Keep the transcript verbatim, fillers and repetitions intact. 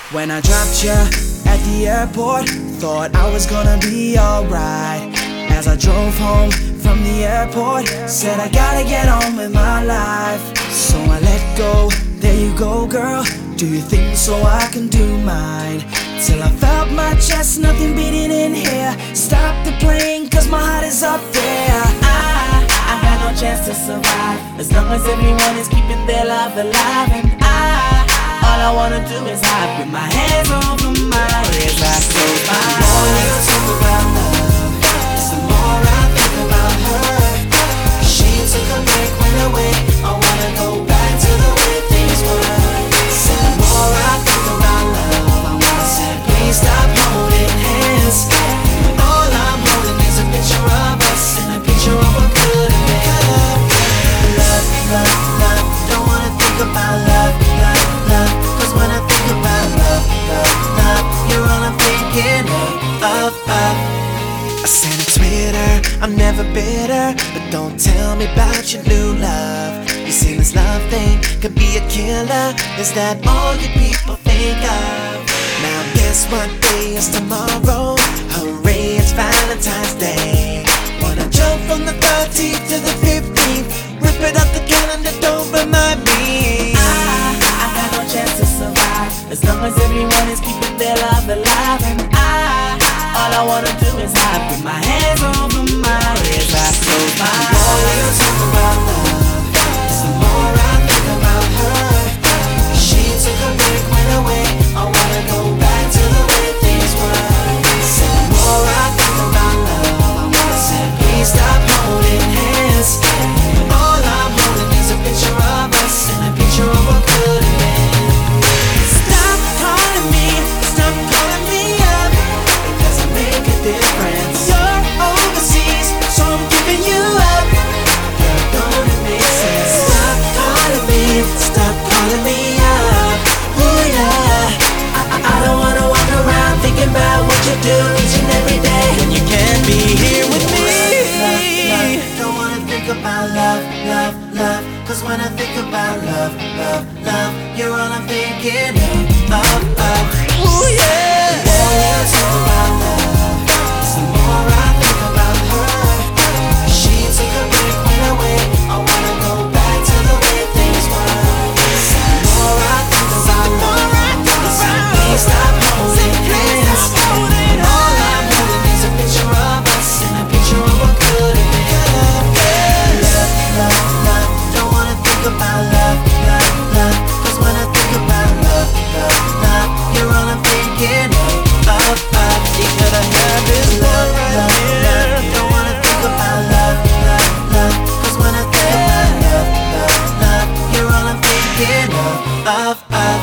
When I dropped you at the airport, thought I was gonna be alright. As I drove home from the airport, said I gotta get on with my life. So I let go, there you go girl, do your thing so I can do mine. Till I felt my chest, nothing beating in here. Stop the plane, cause my heart is up there. I, I got no chance to survive, as long as everyone is keeping their love alive. And I, all I wanna do is hide with my hands over my ears. I so by. The more you talk about love, it's the more I think about her. She took a break, went away, I wanna go back to the way things were. So the more I think about love, I wanna say please stop holding hands. When all I'm holding is a picture of us and a picture of what could have been. Love, love, love, don't wanna think about love, love, love. Cause when I think about love, love, love, you're all I'm thinking of, of, of. I sent a Twitter, I'm never bitter, but don't tell me about your new love. You see this love thing could be a killer. Is that all you people think of? Now guess what day is tomorrow? Hooray, it's Valentine's Day. Wanna jump from the thirteenth to the fifteenth, rip it up the calendar, don't remind me. I, I got no chance to survive, as long as everyone is keeping their love alive. And I, all I wanna do is hide with my hands over my ears. I so by. The more you talk about love, it's the more I think about her. She took a break, went away, I wanna go back to the way things were. So the more I think about love, I wanna say please stop holding hands. When all I'm holding is a picture of us and a picture of what could have been. Stop calling me, stop calling me up, it doesn't make a difference. You're overseas, so I'm giving you up. Girl, don't it make sense? Stop calling me, stop calling me up. Ooh yeah, I, I, I don't wanna walk around thinking about what you do each and every day when you can't be here with me. Love, love, don't wanna think about love, love, love. Cause when I think about love, love, love, you're all I'm thinking of, of, of. Ooh yeah. The more you talk about love, it's the more I think about her. She took a break, went away, I wanna go back to the way things were. So the more I think about love, it's like please stop holding hands. And all I'm holding is a picture of us and a picture of what could have been. Love, love, love, don't wanna think about love, love, love. Cause when I think about love, love, love, you're all I'm thinking of, of, of. You gotta have this love, love, love. Don't wanna think about love, love, love. Cause when I think about love, love, love, you're all I'm thinking of, of, of.